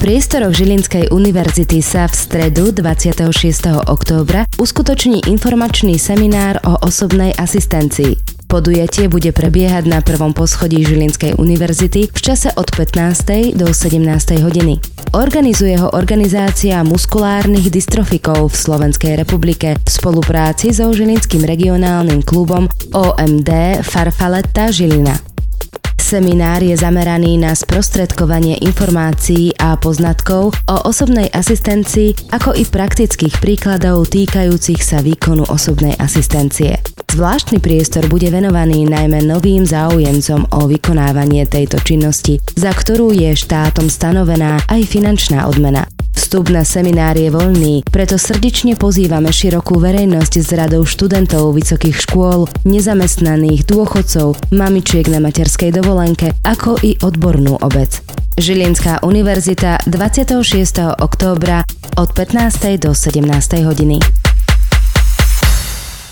priestoroch Žilinskej univerzity sa v stredu 26. októbra uskutoční informačný seminár o osobnej asistencii. Podujatie bude prebiehať na prvom poschodí Žilinskej univerzity v čase od 15. do 17. hodiny. Organizuje ho organizácia muskulárnych dystrofikov v Slovenskej republike v spolupráci so Žilinským regionálnym klubom OMD Farfalletta Žilina. Seminár je zameraný na sprostredkovanie informácií a poznatkov o osobnej asistencii, ako i praktických príkladov týkajúcich sa výkonu osobnej asistencie. Zvláštny priestor bude venovaný najmä novým záujemcom o vykonávanie tejto činnosti, za ktorú je štátom stanovená aj finančná odmena. Vstup na seminár je voľný, preto srdečne pozývame širokú verejnosť s radou študentov vysokých škôl, nezamestnaných, dôchodcov, mamičiek na materskej dovolenke, ako i odbornú obec. Žilinská univerzita 26. októbra od 15. do 17. hodiny.